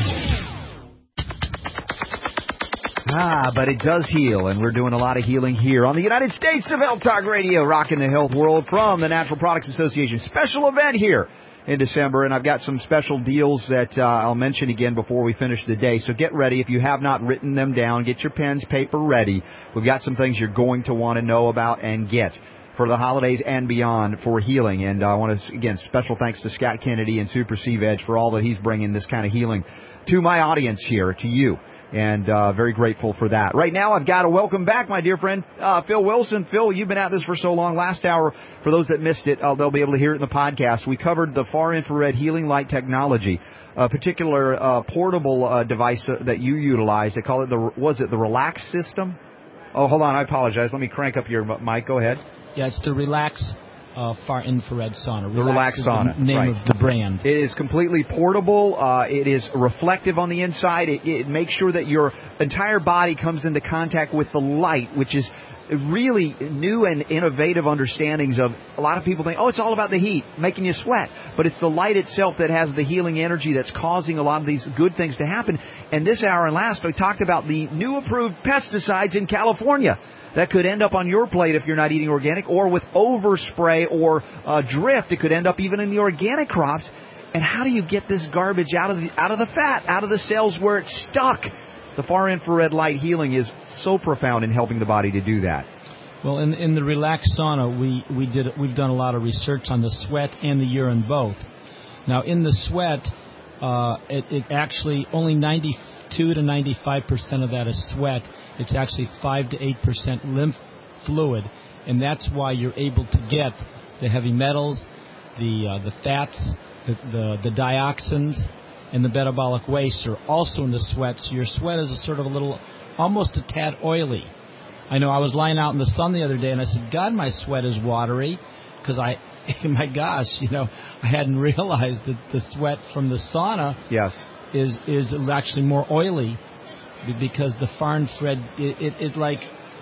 Ah, but it does heal, and we're doing a lot of healing here on the United States of Health Talk Radio, rocking the health world from the Natural Products Association. Special event here in December, and I've got some special deals that uh, I'll mention again before we finish the day. So get ready. If you have not written them down, get your pens, paper ready. We've got some things you're going to want to know about and get for the holidays and beyond for healing. And I want to, again, special thanks to Scott Kennedy and Super Sea Veg for all that he's bringing this kind of healing to my audience here, to you. And uh, very grateful for that. Right now, I've got to welcome back my dear friend, uh, Phil Wilson. Phil, you've been at this for so long. Last hour, for those that missed it, uh, they'll be able to hear it in the podcast. We covered the far-infrared healing light technology, a particular uh, portable uh, device uh, that you utilize. They call it the, was it the Relax system? Oh, hold on. I apologize. Let me crank up your mic. Go ahead. Yeah, it's the Relax Uh, far infrared sauna. The Relax, Relax sauna, is the name right. of the brand. It is completely portable. Uh, it is reflective on the inside. It, it makes sure that your entire body comes into contact with the light, which is really new and innovative understandings of. A lot of people think, oh, it's all about the heat, making you sweat. But it's the light itself that has the healing energy that's causing a lot of these good things to happen. And this hour and last, we talked about the new approved pesticides in California that could end up on your plate if you're not eating organic, or with overspray or uh, drift, it could end up even in the organic crops. And how do you get this garbage out of the out of the fat, out of the cells where it's stuck? The far infrared light healing is so profound in helping the body to do that. Well, in in the Relax sauna, we we did we've done a lot of research on the sweat and the urine both. Now, in the sweat, uh, it, it actually only ninety-two to ninety-five percent of that is sweat. It's actually five to eight percent lymph fluid, and that's why you're able to get the heavy metals, the uh, the fats, the, the the dioxins, and the metabolic wastes are also in the sweat. So your sweat is a sort of a little, almost a tad oily. I know I was lying out in the sun the other day, and I said, God, my sweat is watery, because I, my gosh, you know, I hadn't realized that the sweat from the sauna yes. is is actually more oily. Because the far infrared, it, it, it like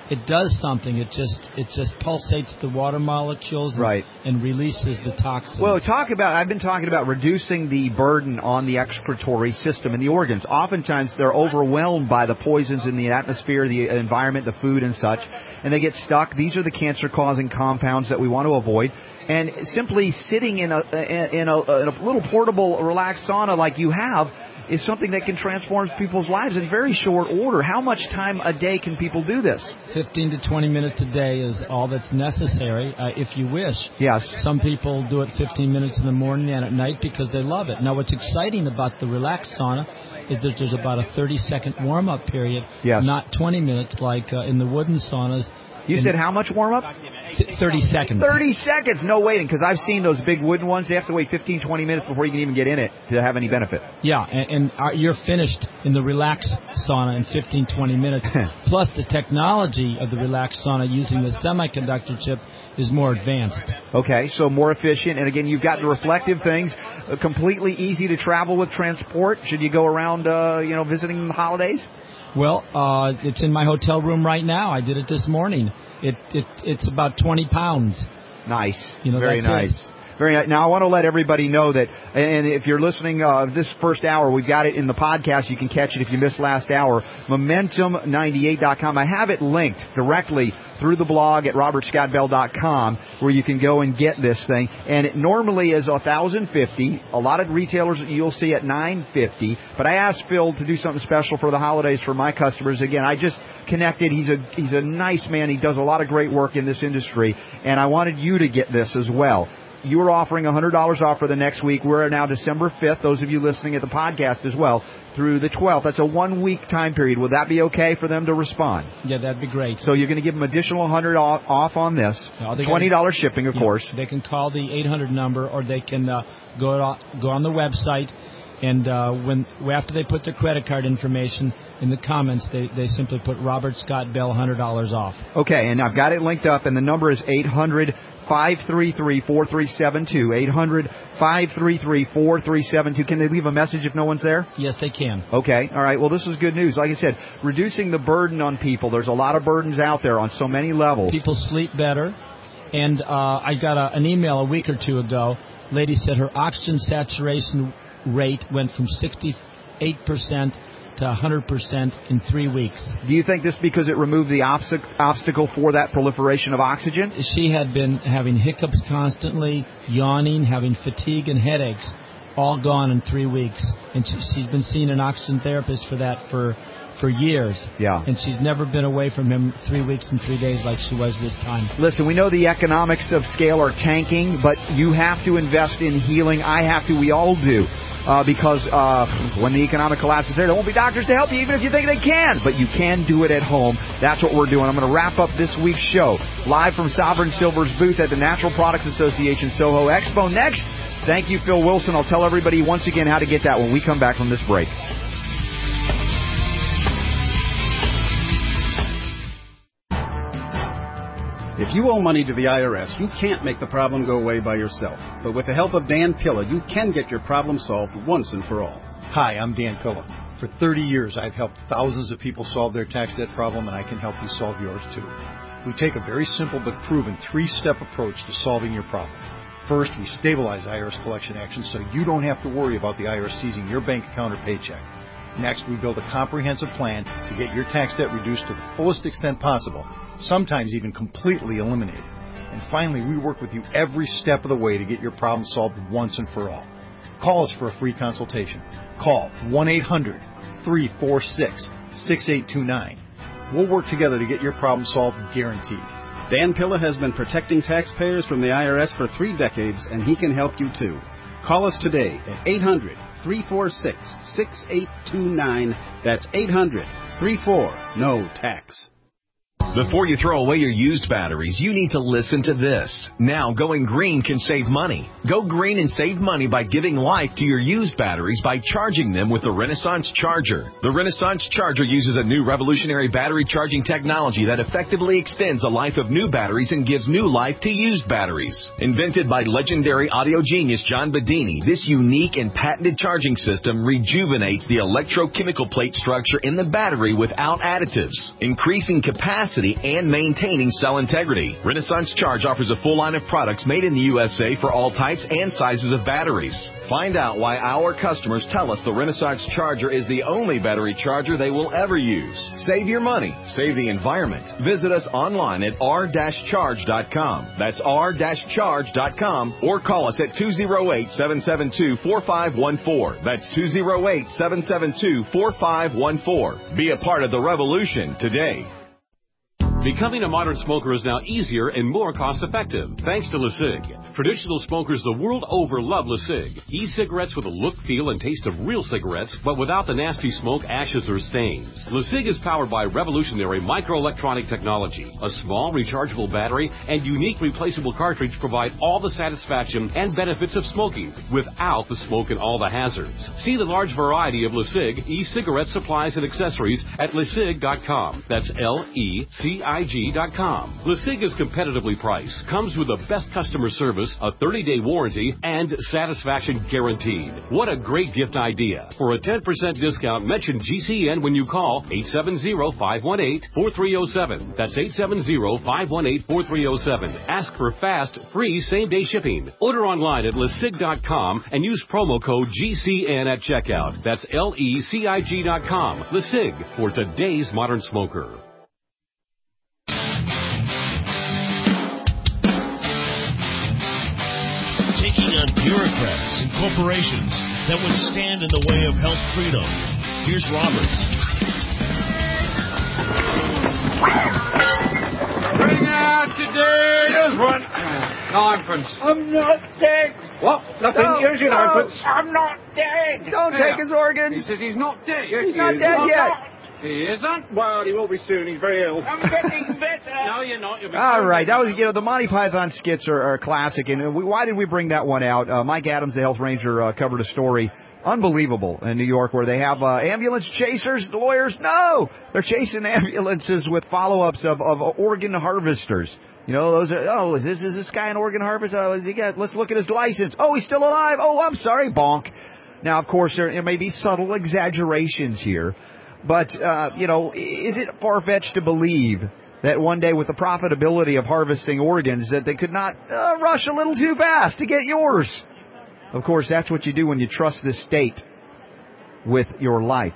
it does something. It just it just pulsates the water molecules and, right. and releases the toxins. Well, talk about I've been talking about reducing the burden on the excretory system and the organs. Oftentimes they're overwhelmed by the poisons in the atmosphere, the environment, the food and such, and they get stuck. These are the cancer-causing compounds that we want to avoid. And simply sitting in a in a, in a little portable, relaxed sauna like you have is something that can transform people's lives in very short order. How much time a day can people do this? fifteen to twenty minutes a day is all that's necessary, uh, if you wish. Yes. Some people do it fifteen minutes in the morning and at night because they love it. Now, what's exciting about the relaxed sauna is that there's about a thirty-second warm-up period, yes. not twenty minutes like uh, in the wooden saunas. You in said how much warm-up? thirty seconds. thirty seconds, no waiting, because I've seen those big wooden ones. They have to wait fifteen, twenty minutes before you can even get in it to have any benefit. Yeah, and, and our, you're finished in the relaxed sauna in fifteen, twenty minutes. Plus, the technology of the relaxed sauna using the semiconductor chip is more advanced. Okay, so more efficient. And again, you've got the reflective things, uh, completely easy to travel with transport. Should you go around, uh, you know, visiting the holidays? Well, uh, it's in my hotel room right now. I did it this morning. It, it it's about twenty pounds. Nice. You know, very that's nice. It. Very nice. Now, I want to let everybody know that, and if you're listening uh, this first hour, we've got it in the podcast. You can catch it if you missed last hour. Momentum ninety-eight dot com. I have it linked directly through the blog at robert scott bell dot com where you can go and get this thing. And it normally is one thousand fifty dollars. A lot of retailers you'll see at nine hundred fifty dollars. But I asked Phil to do something special for the holidays for my customers. Again, I just connected. He's a he's a nice man. He does a lot of great work in this industry. And I wanted you to get this as well. You were offering one hundred dollars off for the next week. We're now December fifth. Those of you listening at the podcast as well, through the twelfth. That's a one-week time period. Would that be okay for them to respond? Yeah, that'd be great. So you're going to give them additional one hundred dollars off on this. No, twenty dollars gotta, shipping, of yeah, course. They can call the eight hundred number, or they can uh, go on, go on the website, and uh, when after they put their credit card information in the comments, they, they simply put Robert Scott Bell one hundred dollars off. Okay, and I've got it linked up, and the number is eight hundred, five three three, four three seven two. eight hundred, five three three, four three seven two. Can they leave a message if no one's there? Yes, they can. Okay, all right. Well, this is good news. Like I said, reducing the burden on people. There's a lot of burdens out there on so many levels. People sleep better. And uh, I got a, an email a week or two ago. Lady said her oxygen saturation rate went from sixty-eight percent to one hundred percent in three weeks. Do you think this because it removed the obst- obstacle for that proliferation of oxygen? She had been having hiccups constantly, yawning, having fatigue and headaches, all gone in three weeks. And she, she's been seeing an oxygen therapist for that for for years. Yeah. And she's never been away from him three weeks and three days like she was this time. Listen, we know the economics of scale are tanking, but you have to invest in healing. I have to. We all do. Uh, because uh, when the economic collapse is there, there won't be doctors to help you, even if you think they can. But you can do it at home. That's what we're doing. I'm going to wrap up this week's show live from Sovereign Silver's booth at the Natural Products Association Soho Expo. Next, thank you, Phil Wilson. I'll tell everybody once again how to get that when we come back from this break. If you owe money to the I R S, you can't make the problem go away by yourself. But with the help of Dan Pilla, you can get your problem solved once and for all. Hi, I'm Dan Pilla. For thirty years, I've helped thousands of people solve their tax debt problem, and I can help you solve yours too. We take a very simple but proven three-step approach to solving your problem. First, we stabilize I R S collection actions so you don't have to worry about the I R S seizing your bank account or paycheck. Next, we build a comprehensive plan to get your tax debt reduced to the fullest extent possible, sometimes even completely eliminated. And finally, we work with you every step of the way to get your problem solved once and for all. Call us for a free consultation. Call one eight hundred, three four six, six eight two nine. We'll work together to get your problem solved, guaranteed. Dan Pilla has been protecting taxpayers from the I R S for three decades, and he can help you too. Call us today at eight hundred, three four six, six eight two nine. That's eight hundred, three four, N O tax. Before you throw away your used batteries, you need to listen to this. Now, going green can save money. Go green and save money by giving life to your used batteries by charging them with the Renaissance Charger. The Renaissance Charger uses a new revolutionary battery charging technology that effectively extends the life of new batteries and gives new life to used batteries. Invented by legendary audio genius John Bedini, this unique and patented charging system rejuvenates the electrochemical plate structure in the battery without additives, increasing capacity quality and maintaining cell integrity. Renaissance Charge offers a full line of products made in the U S A for all types and sizes of batteries. Find out why our customers tell us the Renaissance Charger is the only battery charger they will ever use. Save your money. Save the environment. Visit us online at r dash charge dot com. That's r dash charge dot com or call us at two oh eight, seven seven two, four five one four. That's two oh eight, seven seven two, four five one four. Be a part of the revolution today. Becoming a modern smoker is now easier and more cost-effective, thanks to LeSig. Traditional smokers the world over love LeSig. E-cigarettes with a look, feel, and taste of real cigarettes, but without the nasty smoke, ashes, or stains. LeSig is powered by revolutionary microelectronic technology. A small, rechargeable battery and unique replaceable cartridge provide all the satisfaction and benefits of smoking, without the smoke and all the hazards. See the large variety of LeSig e-cigarette supplies and accessories at lesig dot com. That's L E C I G dot com. LeSig is competitively priced, comes with the best customer service, a thirty-day warranty, and satisfaction guaranteed. What a great gift idea. For a ten percent discount, mention G C N when you call eight seven zero, five one eight, four three zero seven. That's eight seven zero, five one eight, four three zero seven. Ask for fast, free same-day shipping. Order online at lesig dot com and use promo code G C N at checkout. That's L E C I G dot com. LeSig, for today's modern smoker. Taking on bureaucrats and corporations that would stand in the way of health freedom. Here's Robert. Bring out today's one. Ninepence. I'm not dead. What? Nothing. No, Here's your no. ninepence. I'm not dead. Don't There. take his organs. He says he's not dead. Yes, He's he not is. dead I'm yet. not. He isn't? Well, he will be soon. He's very ill. I'm getting better. No, you're not. You'll be All soon. right, that was, you know, the Monty Python skits are, are a classic, and we, why did we bring that one out? Uh, Mike Adams, the health ranger, uh, covered a story, unbelievable, in New York, where they have uh, ambulance chasers, lawyers. No, they're chasing ambulances with follow-ups of, of organ harvesters. You know, those are, oh, is this is this guy an organ harvester? Oh, he got, let's look at his license. Oh, he's still alive. Oh, I'm sorry, bonk. Now, of course, there, there may be subtle exaggerations here. But, uh, you know, is it far-fetched to believe that one day with the profitability of harvesting organs that they could not uh, rush a little too fast to get yours? Of course, that's what you do when you trust this state with your life.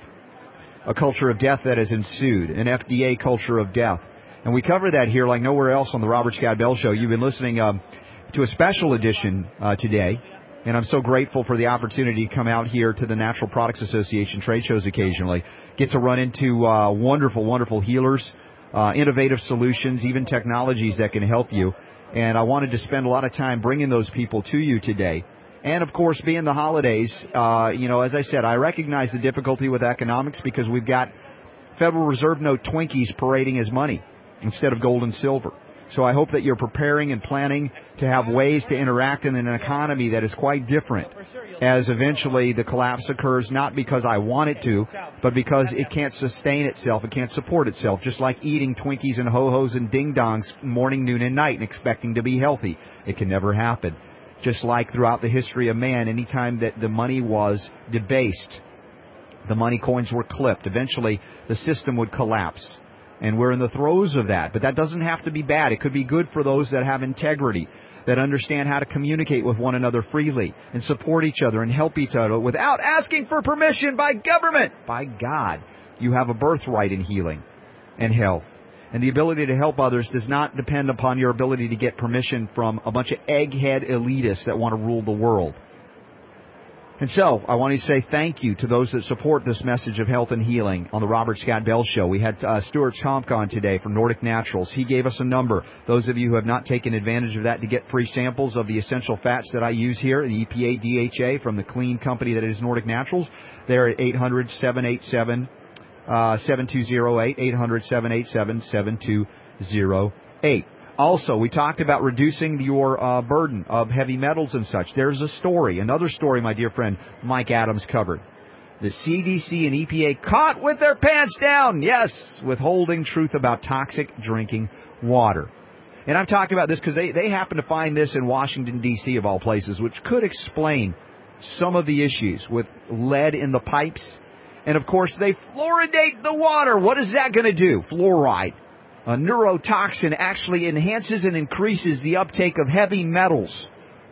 A culture of death that has ensued, an F D A culture of death. And we cover that here like nowhere else on the Robert Scott Bell Show. You've been listening um, to a special edition uh, today. And I'm so grateful for the opportunity to come out here to the Natural Products Association trade shows occasionally. Get to run into uh, wonderful, wonderful healers, uh, innovative solutions, even technologies that can help you. And I wanted to spend a lot of time bringing those people to you today. And, of course, being the holidays, uh, you know, as I said, I recognize the difficulty with economics because we've got Federal Reserve note Twinkies parading as money instead of gold and silver. So I hope that you're preparing and planning to have ways to interact in an economy that is quite different as eventually the collapse occurs, not because I want it to, but because it can't sustain itself, it can't support itself, just like eating Twinkies and Ho-Hos and Ding-Dongs morning, noon, and night and expecting to be healthy. It can never happen. Just like throughout the history of man, anytime that the money was debased, the money coins were clipped, eventually the system would collapse. And we're in the throes of that. But that doesn't have to be bad. It could be good for those that have integrity, that understand how to communicate with one another freely and support each other and help each other without asking for permission by government. By God, you have a birthright in healing and health. And the ability to help others does not depend upon your ability to get permission from a bunch of egghead elitists that want to rule the world. And so, I want to say thank you to those that support this message of health and healing on the Robert Scott Bell Show. We had uh, Stuart Tomk on today from Nordic Naturals. He gave us a number. Those of you who have not taken advantage of that to get free samples of the essential fats that I use here, the E P A D H A from the clean company that is Nordic Naturals, they're at eight hundred, seven eight seven, seven two zero eight, eight hundred, seven eight seven, seven two zero eight. Also, we talked about reducing your uh, burden of heavy metals and such. There's a story, another story my dear friend Mike Adams covered. The C D C and E P A caught with their pants down, yes, withholding truth about toxic drinking water. And I'm talking about this because they, they happen to find this in Washington, D C of all places, which could explain some of the issues with lead in the pipes. And, of course, they fluoridate the water. What is that going to do? Fluoride. A neurotoxin actually enhances and increases the uptake of heavy metals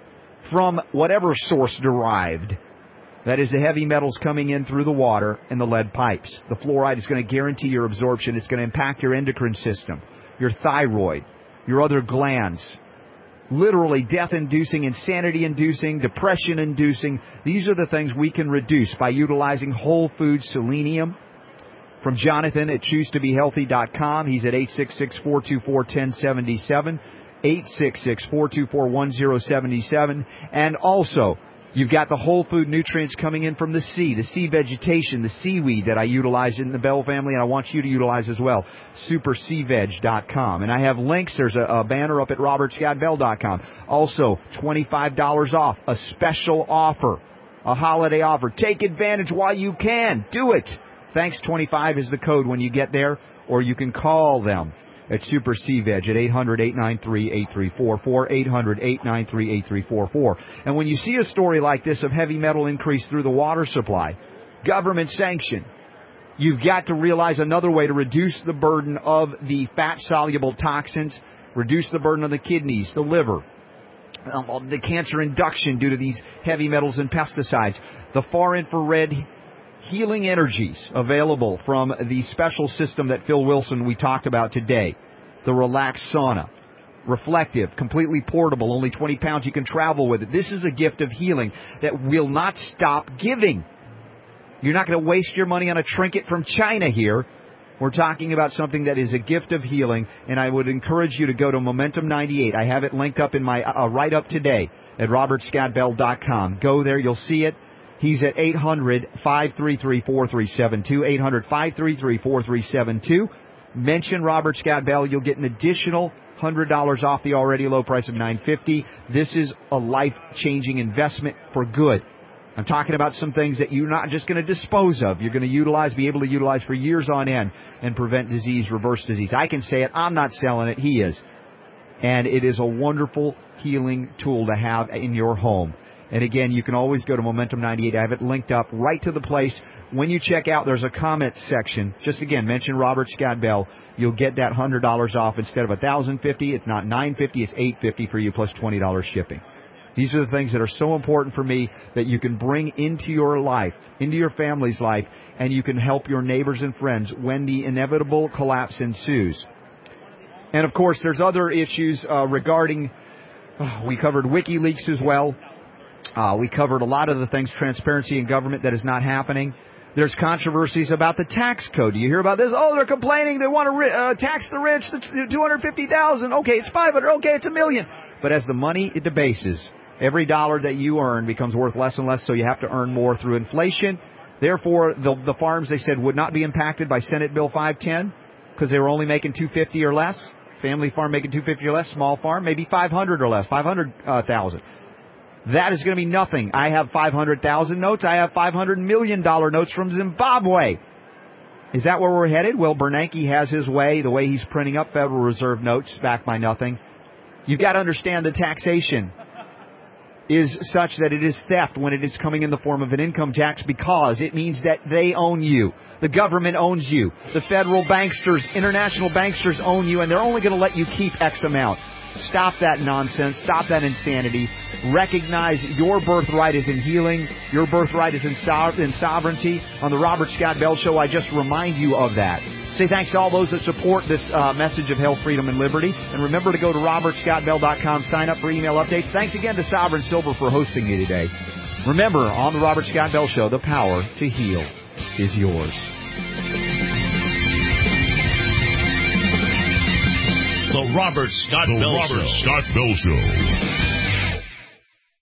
from whatever source derived. That is the heavy metals coming in through the water and the lead pipes. The fluoride is going to guarantee your absorption. It's going to impact your endocrine system, your thyroid, your other glands. Literally death-inducing, insanity-inducing, depression-inducing. These are the things we can reduce by utilizing whole food selenium. From Jonathan at choose to be healthy dot com. He's at eight six six, four two four, one zero seven seven, eight six six, four two four, one zero seven seven. And also, you've got the whole food nutrients coming in from the sea, the sea vegetation, the seaweed that I utilize in the Bell family, and I want you to utilize as well. super sea veg dot com. And I have links. There's a, a banner up at robert scott bell dot com. Also, twenty-five dollars off, a special offer, a holiday offer. Take advantage while you can. Do it. Thanks twenty-five is the code when you get there, or you can call them at Super C Veg at eight hundred, eight nine three, eight three four four, eight hundred, eight nine three, eight three four four. And when you see a story like this of heavy metal increase through the water supply, government sanction, you've got to realize another way to reduce the burden of the fat-soluble toxins, reduce the burden of the kidneys, the liver, um, the cancer induction due to these heavy metals and pesticides, the far-infrared healing energies available from the special system that Phil Wilson we talked about today, the Relax Sauna. Reflective, completely portable, only twenty pounds, you can travel with it. This is a gift of healing that will not stop giving. You're not going to waste your money on a trinket from China here. We're talking about something that is a gift of healing, and I would encourage you to go to Momentum ninety-eight. I have it linked up in my uh, write-up today at robert scott bell dot com. Go there, you'll see it. He's at eight hundred, five three three, four three seven two, eight hundred, five three three, four three seven two. Mention Robert Scott Bell. You'll get an additional one hundred dollars off the already low price of nine hundred fifty dollars. This is a life-changing investment for good. I'm talking about some things that you're not just going to dispose of. You're going to utilize, be able to utilize for years on end and prevent disease, reverse disease. I can say it. I'm not selling it. He is. And it is a wonderful healing tool to have in your home. And again, you can always go to Momentum ninety-eight. I have it linked up right to the place. When you check out, there's a comment section. Just again, mention Robert Scott Bell. You'll get that one hundred dollars off instead of one thousand fifty dollars. It's not nine hundred fifty dollars, it's eight hundred fifty dollars for you plus twenty dollars shipping. These are the things that are so important for me that you can bring into your life, into your family's life, and you can help your neighbors and friends when the inevitable collapse ensues. And of course, there's other issues uh, regarding, uh, we covered WikiLeaks as well. Uh, we covered a lot of the things, transparency in government that is not happening. There's controversies about the tax code. Do you hear about this? Oh, they're complaining. They want to ri- uh, tax the rich. The two hundred fifty thousand dollars. Okay, it's five hundred dollars. Okay, it's a million. But as the money it debases, every dollar that you earn becomes worth less and less, so you have to earn more through inflation. Therefore, the, the farms, they said, would not be impacted by Senate Bill five ten because they were only making two hundred fifty thousand dollars or less. Family farm making two hundred fifty thousand dollars or less. Small farm, maybe five hundred thousand dollars or less, five hundred thousand dollars. That is going to be nothing. I have five hundred thousand notes. I have five hundred million dollars notes from Zimbabwe. Is that where we're headed? Well, Bernanke has his way, the way he's printing up Federal Reserve notes backed by nothing. You've got to understand the taxation is such that it is theft when it is coming in the form of an income tax because it means that they own you. The government owns you. The federal banksters, international banksters own you, and they're only going to let you keep X amount. Stop that nonsense. Stop that insanity. Recognize your birthright is in healing. Your birthright is in, so- in sovereignty. On the Robert Scott Bell Show, I just remind you of that. Say thanks to all those that support this uh, message of health, freedom, and liberty. And remember to go to robert scott bell dot com, sign up for email updates. Thanks again to Sovereign Silver for hosting me today. Remember, on the Robert Scott Bell Show, the power to heal is yours. The Robert Scott the Bell Robert Show. Scott Bell Show.